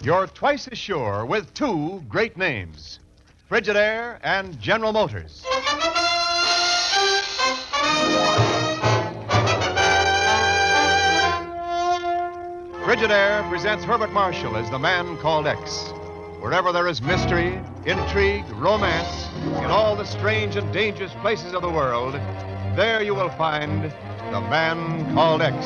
You're twice as sure with two great names, Frigidaire and General Motors. Frigidaire presents Herbert Marshall as the man called X. Wherever there is mystery, intrigue, romance, in all the strange and dangerous places of the world, there you will find the man called X.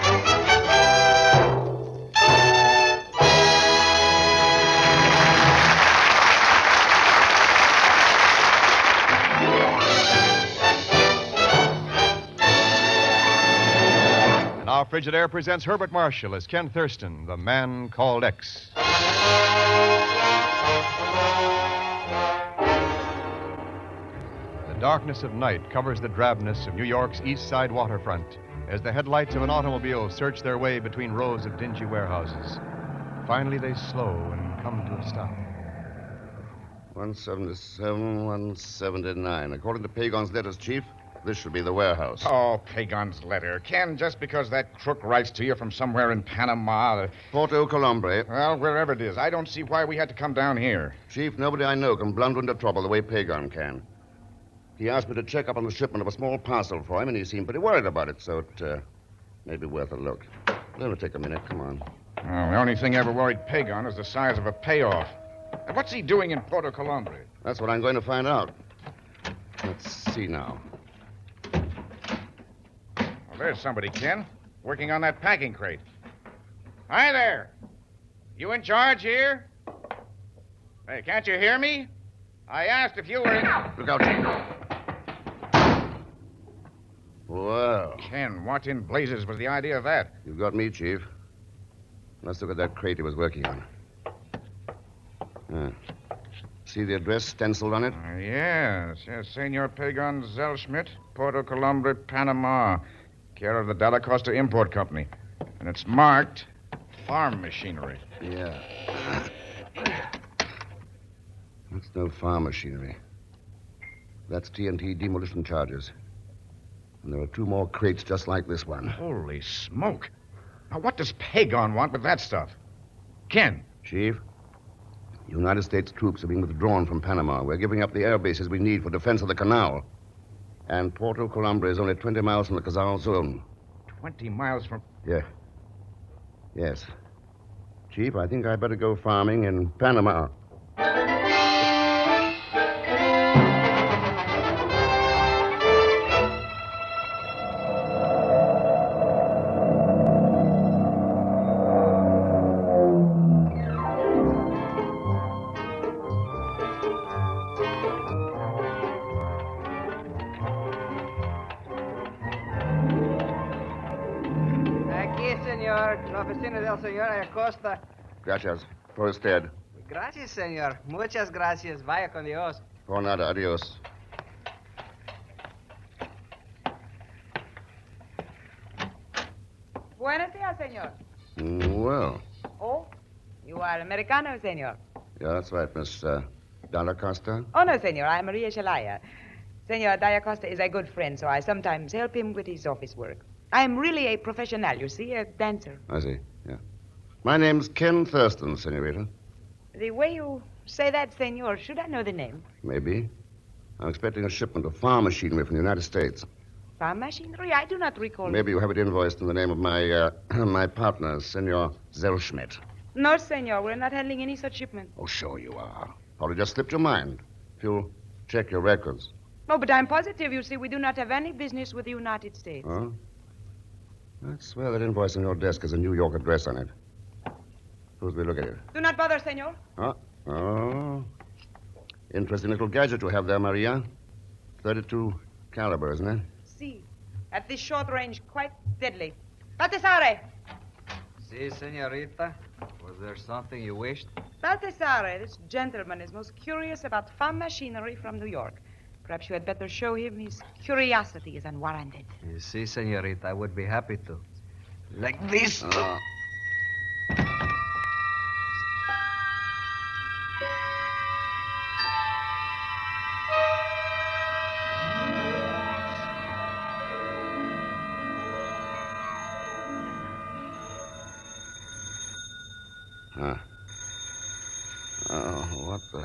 Now, Frigidaire presents Herbert Marshall as Ken Thurston, the man called X. The darkness of night covers the drabness of New York's East Side waterfront as the headlights of an automobile search their way between rows of dingy warehouses. Finally, they slow and come to a stop. 177, 179. According to Pagon's letters, Chief, this should be the warehouse. Oh, Pagon's letter. Ken, just because that crook writes to you from somewhere in Panama... Porto Colombre. Well, wherever it is, I don't see why we had to come down here. Chief, nobody I know can blunder into trouble the way Pagon can. He asked me to check up on the shipment of a small parcel for him, and he seemed pretty worried about it, so it may be worth a look. Let me take a minute. Come on. Oh, the only thing ever worried Pagon is the size of a payoff. And what's he doing in Porto Colombre? That's what I'm going to find out. Let's see now. Well, there's somebody, Ken, working on that packing crate. Hi there. You in charge here? Hey, can't you hear me? I asked if you were in... Look out, Chief. Well. Ken, what in blazes was the idea of that? You got me, Chief. Let's look at that crate he was working on. See the address stenciled on it? Yes, Senor Pagon Zellschmidt, Porto Colombre, Panama, care of the Dalla Costa Import Company. And it's marked farm machinery. Yeah. That's no farm machinery. That's TNT demolition charges. And there are two more crates just like this one. Holy smoke. Now, what does Pagon want with that stuff? Ken. Chief, United States troops are being withdrawn from Panama. We're giving up the air bases we need for defense of the canal. And Porto Colombre is only 20 miles from the Cazal zone. 20 miles from... Yeah. Yes. Chief, I think I'd better go farming in Panama. La oficina del señor Acosta. Gracias. For usted. Gracias, señor. Muchas gracias. Vaya con Dios. Por nada. Adios. Buenos días, señor. Well. Oh, you are Americano, señor. Yeah, that's right, Miss Dalla Costa. Oh, no, señor. I'm Maria Shalaya. Senor Dalla Costa is a good friend, so I sometimes help him with his office work. I'm really a professional, you see, a dancer. I see, yeah. My name's Ken Thurston, senorita. The way you say that, senor, should I know the name? Maybe. I'm expecting a shipment of farm machinery from the United States. Farm machinery? I do not recall. Maybe you have it invoiced in the name of my my partner, Senor Zellschmidt. No, senor, we're not handling any such shipment. Oh, sure you are. Probably just slipped your mind. If you'll check your records. No, but I'm positive, you see, we do not have any business with the United States. Huh? I'd swear that invoice on your desk has a New York address on it. Suppose we look at it. Do not bother, senor. Huh? Oh. Interesting little gadget you have there, Maria. 32 caliber, isn't it? See. At this short range, quite deadly. Baltasare! Si, senorita. Was there something you wished? Baltasare, this gentleman is most curious about farm machinery from New York. Perhaps you had better show him his curiosity is unwarranted. Si, senorita. I would be happy to. Like this. Oh, what the...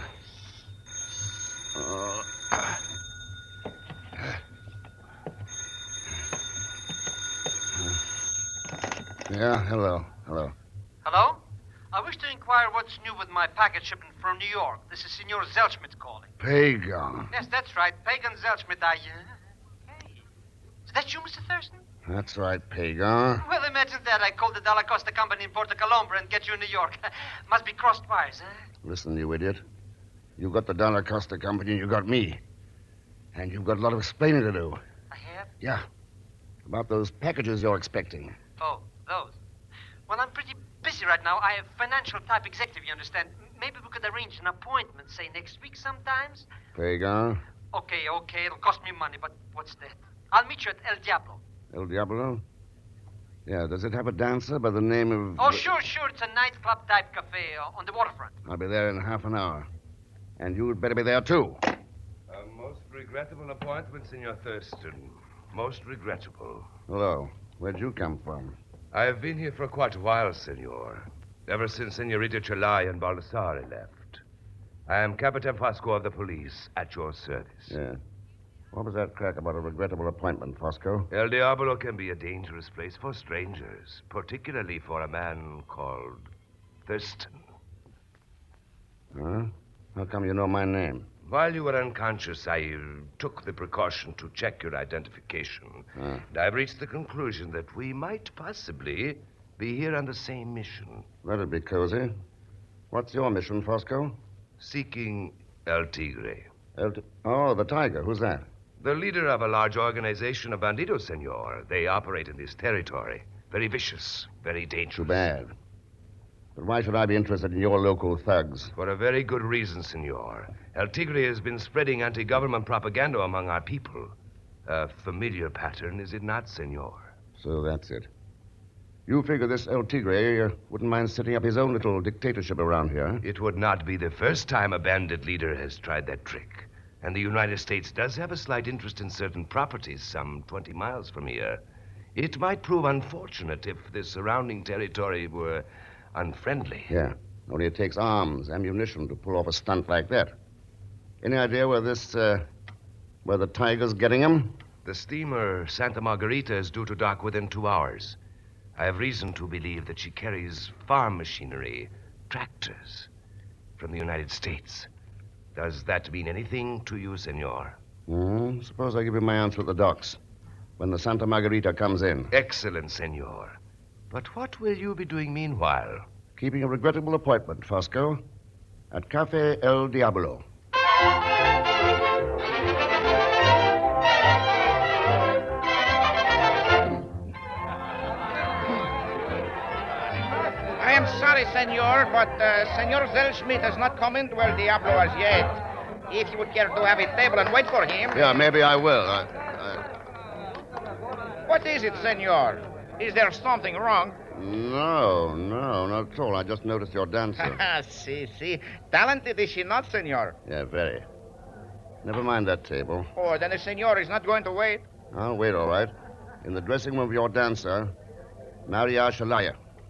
Oh. Yeah, hello. Hello? I wish to inquire what's new with my package shipment from New York. This is Senor Zelschmidt calling. Pagan. Yes, that's right. Pagan Zelschmidt. Hey. Is that you, Mr. Thurston? That's right, Pagan. Well, imagine that. I called the Dalla Costa Company in Porto Colombo and get you in New York. Must be crossed wires, huh? Listen, you idiot. You got the Dalla Costa Company and you got me. And you've got a lot of explaining to do. I have? Yeah. About those packages you're expecting. Oh, those. Well, I'm pretty busy right now. I have financial type executive, you understand. Maybe we could arrange an appointment, say next week sometimes. Pagan. Okay. It'll cost me money, but what's that? I'll meet you at El Diablo. El Diablo? Yeah, does it have a dancer by the name of... Oh, sure. It's a nightclub type cafe on the waterfront. I'll be there in half an hour. And you'd better be there, too. A most regrettable appointment, Senor Thurston. Most regrettable. Hello. Where'd you come from? I have been here for quite a while, Senor. Ever since Senorita Celaya and Baldassare left. I am Capitan Fosco of the police, at your service. Yeah. What was that crack about a regrettable appointment, Fosco? El Diablo can be a dangerous place for strangers, particularly for a man called Thurston. Huh? How come you know my name? While you were unconscious, I took the precaution to check your identification. Ah. And I've reached the conclusion that we might possibly be here on the same mission. That'd be cozy. What's your mission, Fosco? Seeking El Tigre. Oh, the Tiger. Who's that? The leader of a large organization of bandidos, senor. They operate in this territory. Very vicious, very dangerous. Too bad. But why should I be interested in your local thugs? For a very good reason, senor. El Tigre has been spreading anti-government propaganda among our people. A familiar pattern, is it not, senor? So that's it. You figure this El Tigre wouldn't mind setting up his own little dictatorship around here? It would not be the first time a bandit leader has tried that trick. And the United States does have a slight interest in certain properties some 20 miles from here. It might prove unfortunate if the surrounding territory were unfriendly. Yeah. Only it takes arms, ammunition to pull off a stunt like that. Any idea where where the Tiger's getting him? The steamer Santa Margarita is due to dock within 2 hours. I have reason to believe that she carries farm machinery, tractors, from the United States. Does that mean anything to you, senor? Suppose I give you my answer at the docks when the Santa Margarita comes in. Excellent, senor. But what will you be doing meanwhile? Keeping a regrettable appointment, Fosco, at Cafe El Diablo. I am sorry, senor, but Senor Zelschmidt has not come into El Diablo as yet. If you would care to have a table and wait for him. Yeah, maybe I will. What is it, senor? Is there something wrong? No, not at all. I just noticed your dancer. See. Talented, is she not, senor? Yeah, very. Never mind that table. Oh, then the senor is not going to wait. I'll wait, all right. In the dressing room of your dancer, Maria Celaya.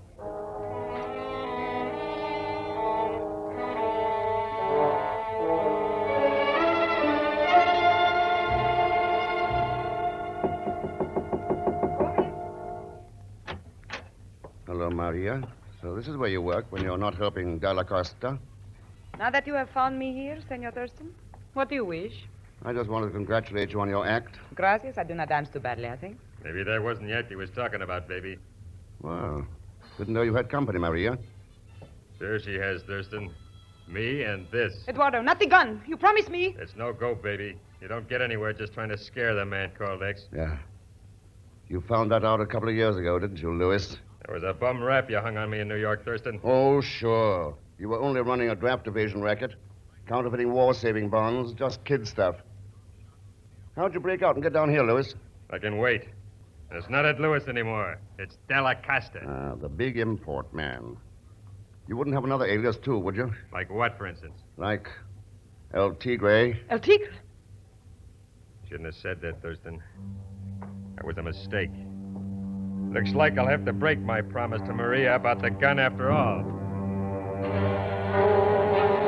Hello, Maria. So this is where you work when you're not helping Dalla Costa? Now that you have found me here, Senor Thurston, what do you wish? I just wanted to congratulate you on your act. Gracias. I do not dance too badly, I think. Maybe that wasn't the act he was talking about, baby. Well, didn't know you had company, Maria. Sure she has, Thurston. Me and this. Eduardo, not the gun. You promised me. It's no go, baby. You don't get anywhere just trying to scare the man called X. Yeah. You found that out a couple of years ago, didn't you, Lewis? There was a bum rap you hung on me in New York, Thurston. Oh, sure. You were only running a draft evasion racket, counterfeiting war-saving bonds, just kid stuff. How'd you break out and get down here, Lewis? I can wait. It's not at Lewis anymore. It's Dalla Costa. The big import man. You wouldn't have another alias, too, would you? Like what, for instance? Like El Tigre. El Tigre? Shouldn't have said that, Thurston. That was a mistake. Looks like I'll have to break my promise to Maria about the gun after all.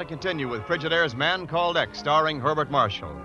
to continue with Frigidaire's Man Called X, starring Herbert Marshall.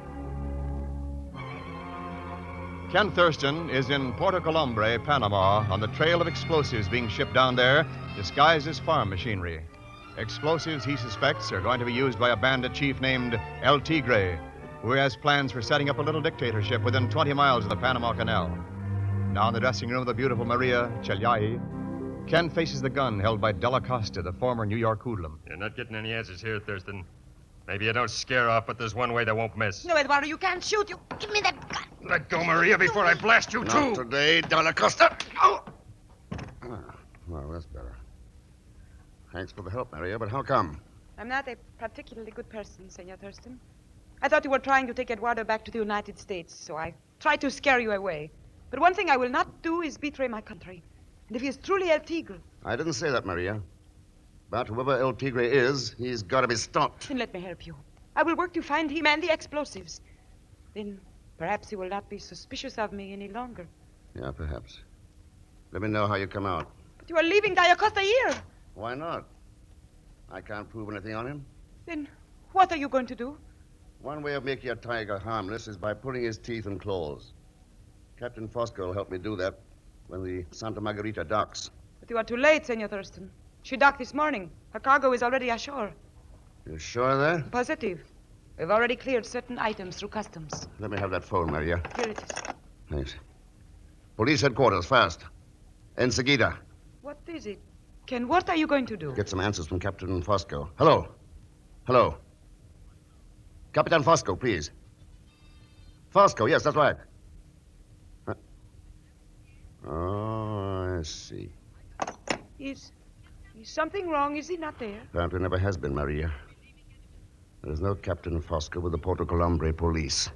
Ken Thurston is in Puerto Colombre, Panama, on the trail of explosives being shipped down there, disguised as farm machinery. Explosives he suspects are going to be used by a bandit chief named El Tigre, who has plans for setting up a little dictatorship within 20 miles of the Panama Canal. Now in the dressing room of the beautiful Maria Chelyai, Ken faces the gun held by Della Costa, the former New York hoodlum. You're not getting any answers here, Thurston. Maybe you don't scare off, but there's one way that won't miss. No, Eduardo, you can't shoot. You give me that gun. Let go, Maria, before I blast you, Not too. today, Della Costa. Oh! Well, that's better. Thanks for the help, Maria, but how come? I'm not a particularly good person, Senor Thurston. I thought you were trying to take Eduardo back to the United States, so I tried to scare you away. But one thing I will not do is betray my country. And if he is truly El Tigre, I didn't say that, Maria. But whoever El Tigre is, he's got to be stopped. then let me help you. I will work to find him and the explosives. Then perhaps he will not be suspicious of me any longer. Yeah, perhaps. Let me know how you come out. But you are leaving Daya Costa here. Why not? I can't prove anything on him. Then what are you going to do? One way of making a tiger harmless is by pulling his teeth and claws. Captain Fosco will help me do that when the Santa Margarita docks. But you are too late, Senor Thurston. She docked this morning. Her cargo is already ashore. You sure of that? Positive. We've already cleared certain items through customs. Let me have that phone, Maria. Here it is. Thanks. Police headquarters, fast. Enseguida. What is it? Ken, what are you going to do? Get some answers from Captain Fosco. Hello. Hello. Capitan Fosco, please. Fosco, yes, that's right. Huh. Oh, I see. Is something wrong? Is he not there? Apparently never has been, Maria. There's no Captain Fosco with the Porto Colombre police.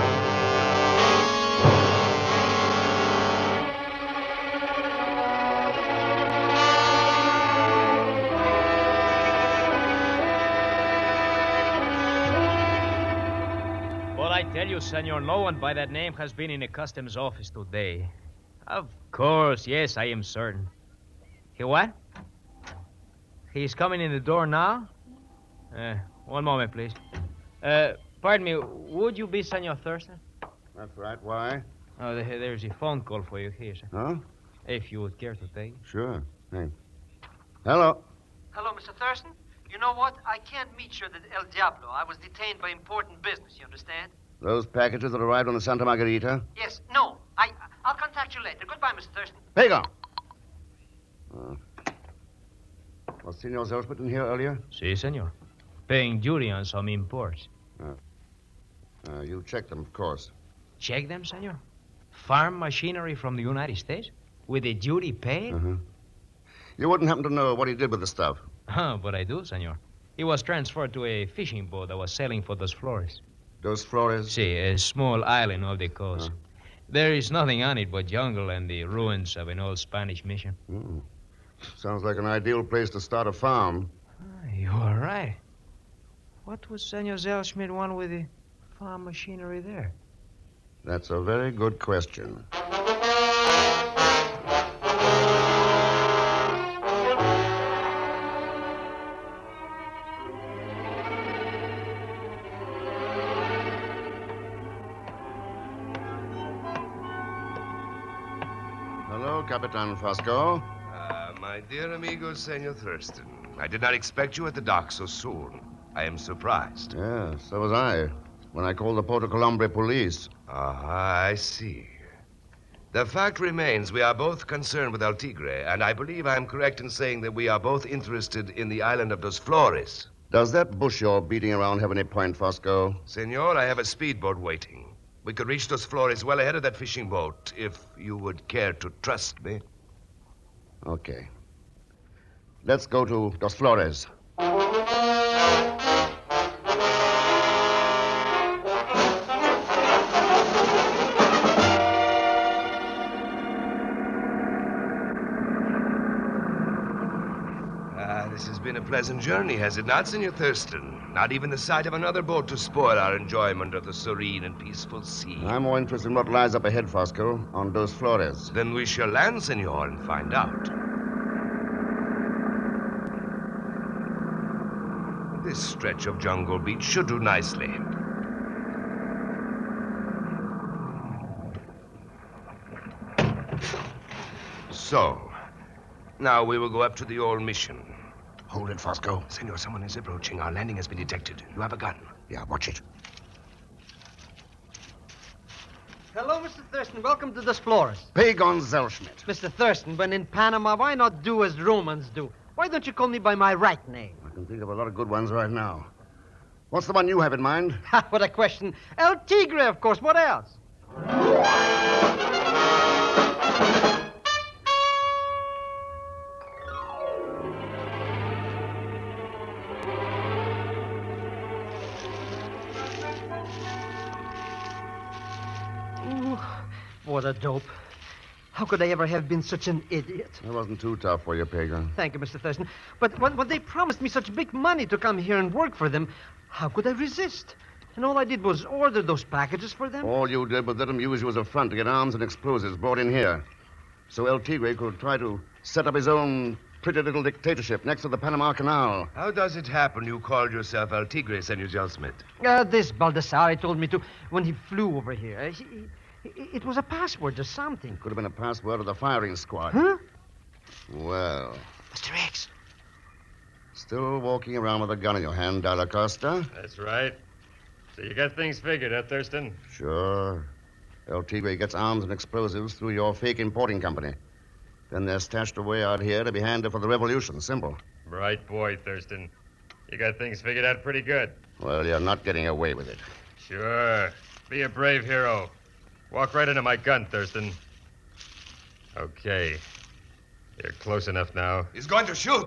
Well, I tell you, senor, no one by that name has been in the customs office today. Of course, yes, I am certain. He what? He's coming in the door now? One moment, please. Pardon me, would you be Senor Thurston? That's right. Why? Oh, there's a phone call for you here, sir. Huh? If you would care to take it. Sure. Thanks. Hello. Hello, Mr. Thurston. You know what? I can't meet you at El Diablo. I was detained by important business, you understand? Those packages that arrived on the Santa Margarita? Yes, no. I'll contact you later. Goodbye, Mr. Thurston. Pego! Was Senor Zelsbert in here earlier? Si, senor. Paying duty on some imports. You checked them, of course. Check them, senor? Farm machinery from the United States? With the duty paid? Uh-huh. You wouldn't happen to know what he did with the stuff? But I do, senor. He was transferred to a fishing boat that was sailing for Dos Flores. Dos Flores? Si, a small island off the coast. There is nothing on it but jungle and the ruins of an old Spanish mission. Sounds like an ideal place to start a farm. You are right. What would Senor Zellschmidt want with the farm machinery there? That's a very good question. Hello, Capitan Fosco. My dear amigo, Senor Thurston, I did not expect you at the dock so soon. I am surprised. Yeah, so was I. When I called the Porto Colombre police. I see. The fact remains we are both concerned with El Tigre, and I believe I'm correct in saying that we are both interested in the island of Dos Flores. Does that bush you're beating around have any point, Fosco? Senor, I have a speedboat waiting. We could reach Dos Flores well ahead of that fishing boat, if you would care to trust me. Okay. Let's go to Dos Flores. This has been a pleasant journey, has it not, Senor Thurston? Not even the sight of another boat to spoil our enjoyment of the serene and peaceful sea. I'm more interested in what lies up ahead, Fosco, on Dos Flores. Then we shall land, Senor, and find out. This stretch of jungle beach should do nicely. So, now we will go up to the old mission. Hold it, Fosco. Senor, someone is approaching. Our landing has been detected. You have a gun. Yeah, watch it. Hello, Mr. Thurston. Welcome to the Explorers. Pagon Zellschmidt. Mr. Thurston, when in Panama, why not do as Romans do? Why don't you call me by my right name? I can think of a lot of good ones right now. What's the one you have in mind? Ha, what a question. El Tigre, of course. What else? Ooh, what a dope. How could I ever have been such an idiot? It wasn't too tough for you, Pagan. Thank you, Mr. Thurston. But when they promised me such big money to come here and work for them, how could I resist? And all I did was order those packages for them. All you did was let them use you as a front to get arms and explosives brought in here. So El Tigre could try to set up his own pretty little dictatorship next to the Panama Canal. How does it happen you called yourself El Tigre, Senor Zellschmidt? This Baldassare told me to when he flew over here. It was a password or something. Could have been a password of the firing squad. Huh? Well, Mr. X. still walking around with a gun in your hand, Dalla Costa? That's right. So you got things figured, huh, Thurston? Sure. El Tigre gets arms and explosives through your fake importing company. Then they're stashed away out here to be handed for the revolution. Simple. Bright boy, Thurston. You got things figured out pretty good. Well, you're not getting away with it. Sure. Be a brave hero. Walk right into my gun, Thurston. Okay. You're close enough now. He's going to shoot.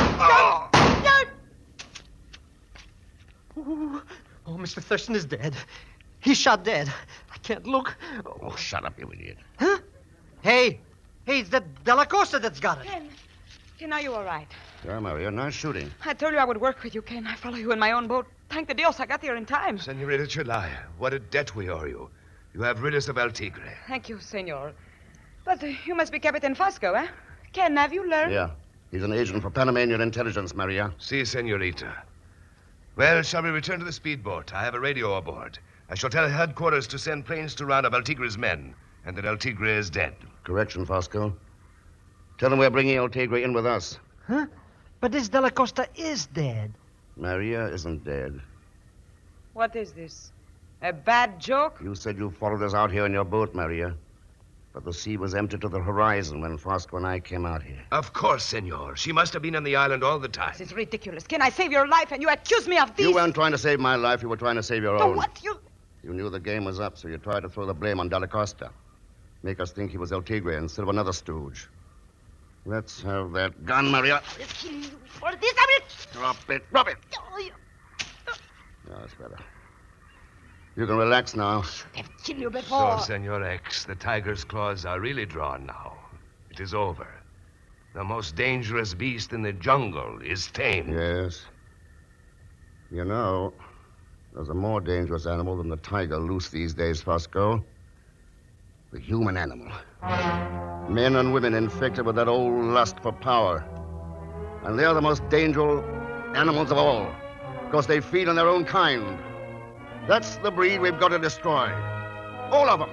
Ooh. Oh, Mr. Thurston is dead. He's shot dead. I can't look. Oh, shut up, you idiot. Huh? Hey, it's that Della Costa that's got it. Ken, are you all right? Yeah, Maria, nice shooting. I told you I would work with you, Ken. I follow you in my own boat. Thank the Dios I got here in time. Senorita Chelaya, what a debt we owe you. You have rid us of El Tigre. Thank you, senor. But you must be Captain Fosco, eh? Ken, have you learned? Yeah. He's an agent for Panamanian intelligence, Maria. Si, senorita. Well, shall we return to the speedboat? I have a radio aboard. I shall tell headquarters to send planes to round up El Tigre's men, and that El Tigre is dead. Correction, Fosco. Tell them we're bringing El Tigre in with us. Huh? But this Della Costa is dead. Maria isn't dead. What is this? A bad joke? You said you followed us out here in your boat, Maria. But the sea was empty to the horizon when Fosco and I came out here. Of course, senor. She must have been on the island all the time. This is ridiculous. Ken, I saved your life and you accuse me of this. You weren't trying to save my life. You were trying to save your Oh, own. what? You knew the game was up, so you tried to throw the blame on Dalla Costa. Make us think he was El Tigre instead of another stooge. Let's have that gun, Maria. I'll kill you for this. I will... Drop it. Drop it. No, that's better. You can relax now. I've killed you before. So, Senor X, the tiger's claws are really drawn now. It is over. The most dangerous beast in the jungle is tamed. Yes. You know, there's a more dangerous animal than the tiger loose these days, Fosco. The human animal. Men and women infected with that old lust for power. And they're the most dangerous animals of all, because they feed on their own kind. That's the breed we've got to destroy. All of them.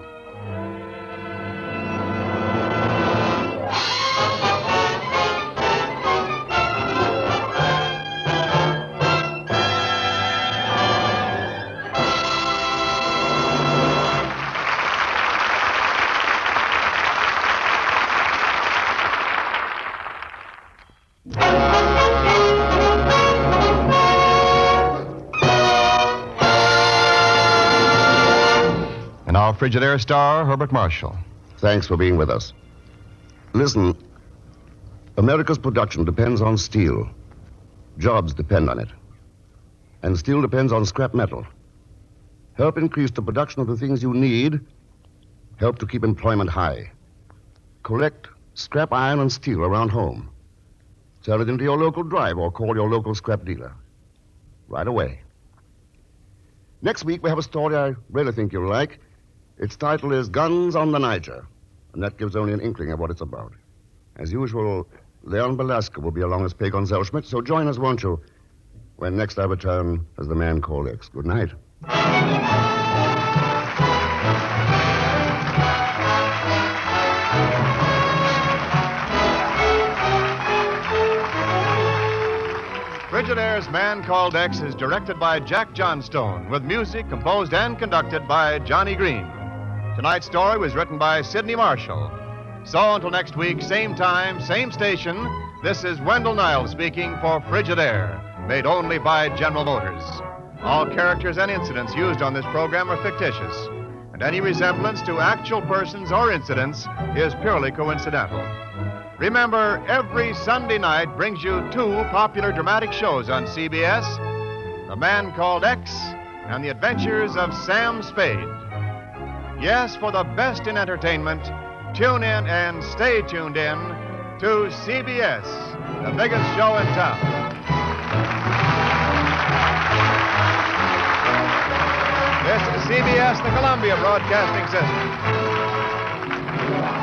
And our Frigidaire star, Herbert Marshall. Thanks for being with us. Listen, America's production depends on steel. Jobs depend on it. And steel depends on scrap metal. Help increase the production of the things you need. Help to keep employment high. Collect scrap iron and steel around home. Sell it into your local drive or call your local scrap dealer. Right away. Next week, we have a story I really think you'll like. Its title is Guns on the Niger, and that gives only an inkling of what it's about. As usual, Leon Belasco will be along as Pagon Zellschmidt, so join us, won't you, when next I return as the man called X. Good night. Frigidaire's Man Called X is directed by Jack Johnstone, with music composed and conducted by Johnny Green. Tonight's story was written by Sidney Marshall. So until next week, same time, same station, this is Wendell Niles speaking for Frigidaire, made only by General Motors. All characters and incidents used on this program are fictitious, and any resemblance to actual persons or incidents is purely coincidental. Remember, every Sunday night brings you two popular dramatic shows on CBS, The Man Called X and The Adventures of Sam Spade. Yes, for the best in entertainment, tune in and stay tuned in to CBS, the biggest show in town. This is CBS, the Columbia Broadcasting System.